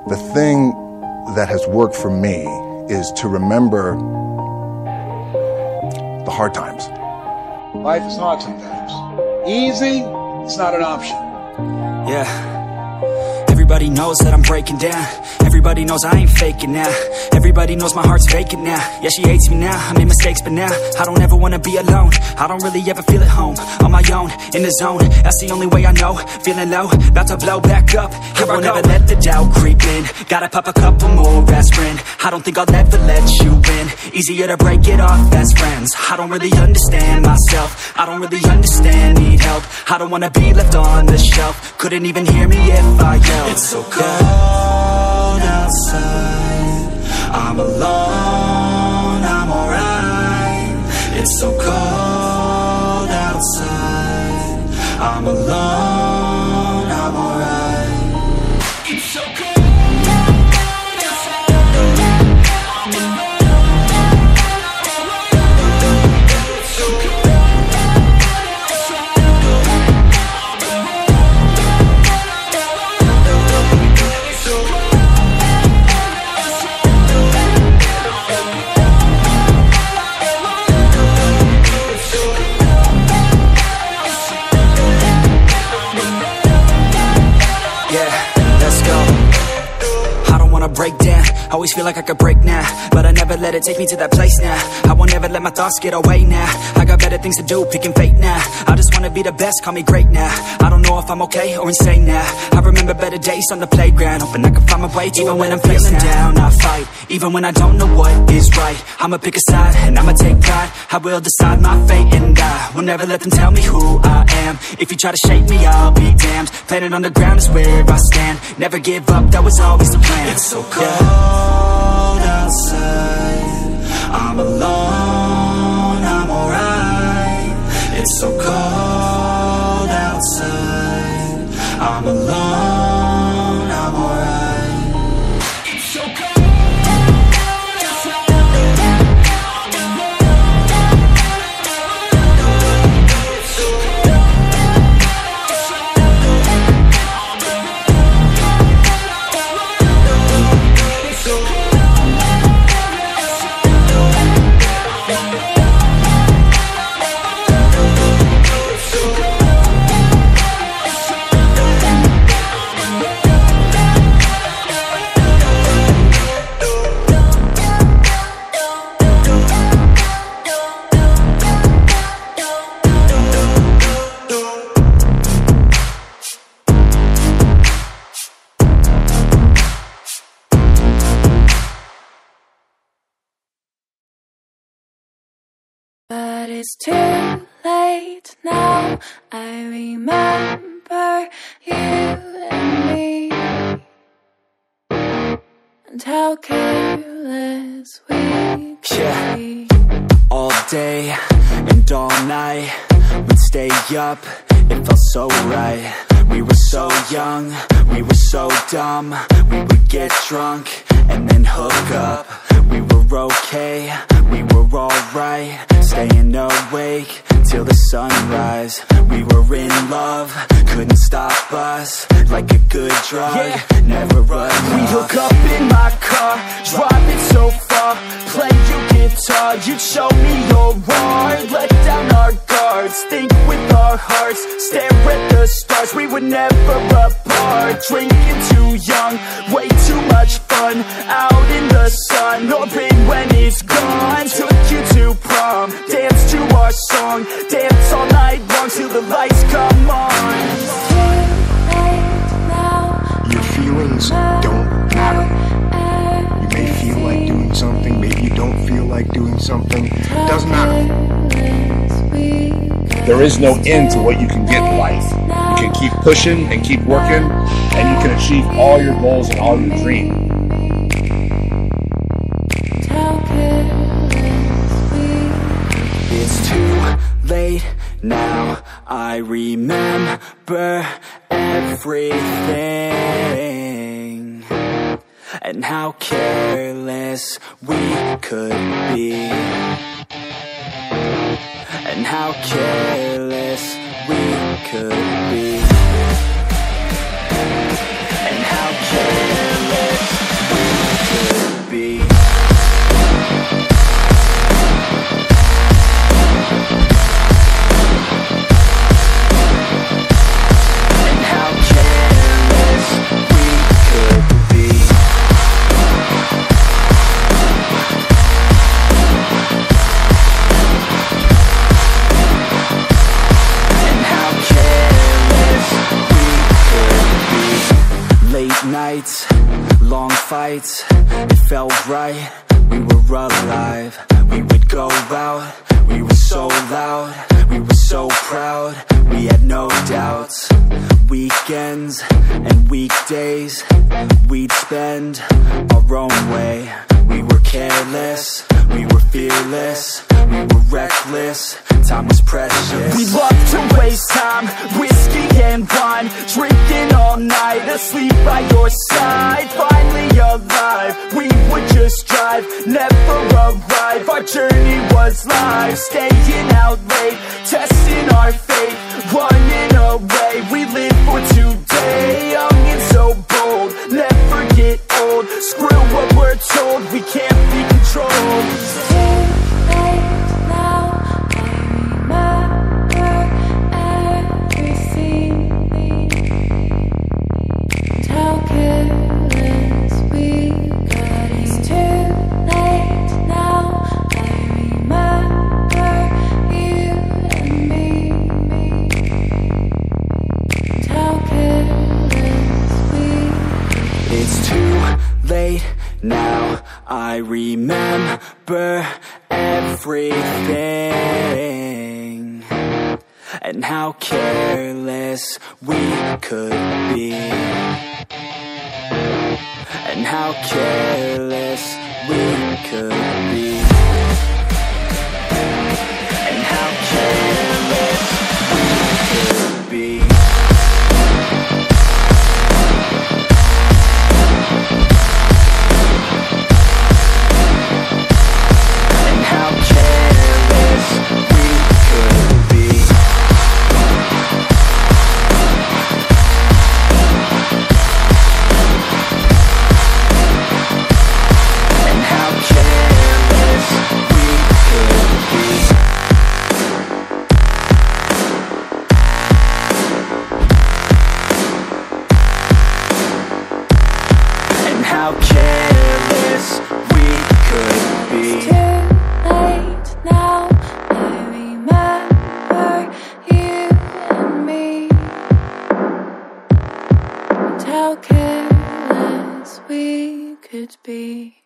The thing that has worked for me is to remember the hard times. Life is hard sometimes. Easy, it's not an option. Yeah. Everybody knows that I'm breaking down. Everybody knows I ain't faking now. Everybody knows my heart's vacant now. Yeah, she hates me now, I made mistakes but now I don't ever wanna be alone. I don't really ever feel at home. On my own, in the zone, that's the only way I know. Feeling low, about to blow back up. Here I won't ever let the doubt creep in. Gotta pop a couple more aspirin. I don't think I'll ever let you in. Easier to break it off best friends. I don't really understand myself. I don't really understand, need help. I don't wanna be left on the shelf. Couldn't even hear me if I yelled. It's so cold outside, I'm alone, I'm alright. It's so cold outside, I'm alone, I'm alright. It's so cold. Break down, always feel like I could break now, but I never let it take me to that place now. I won't ever let my thoughts get away now. I got better things to do, picking fate now. I just wanna be the best, call me great now. I don't know if I'm okay or insane now. I remember better days on the playground, hoping I can find my way. Even when I'm feeling down, I fight. Even when I don't know what is right, I'ma pick a side and I'ma take pride. I will decide my fate and I will never let them tell me who I am. If you try to shape me, I'll be damned. Planet on the ground is where I stand. Never give up, that was always the plan. It's so cold outside, I'm alone, I'm alright. It's so cold outside, I'm alone, I'm alright. It's so cold. But it's too late now. I remember you and me, and how careless we could be. All day and all night, we'd stay up, it felt so right. We were so young, we were so dumb. We would get drunk and then hook up. We were okay, we were alright. Staying awake till the sunrise. We were in love, couldn't stop us. Like a good drug, never run. We hook up in my car, driving so far. Play you guitar, you'd show me your art. Let down our guards, think with our hearts. Stare at the stars, we were never apart. Drinking too young, way too much fun. Out in the sun, or rain when it's gone. Took you to prom, dance to our song. Dance all night long till the lights come on. Your feelings don't matter. You may feel like doing something, maybe you don't feel like doing something. It doesn't matter. There is no end to what you can get in life. You can keep pushing and keep working, and you can achieve all your goals and all your dreams. It's too late now, I remember everything, and how careless we could be, and how careless we could be, and how careless nights, long fights, it felt right, we were alive. We would go out, we were so loud, we were so proud, we had no doubts. Weekends and weekdays, we'd spend our own way. We were careless, we were fearless, we were reckless, time was precious. We loved to waste time, whiskey and wine, drinking all night, asleep by your side. Finally alive, we would just drive, never arrive. Our journey was live, staying out late, testing our fate, running away. We live for today, young and so bold, never get old. Screw what we're told, we can't be controlled. It's too late now, I remember everything, and how careless we got. It's too late now, I remember you and me, and how careless we got. It's too late now, I remember everything, and how careless we could be, and how careless we could be, and how careless we could be. How careless we could be. It's too late now, I remember you and me, and how careless we could be.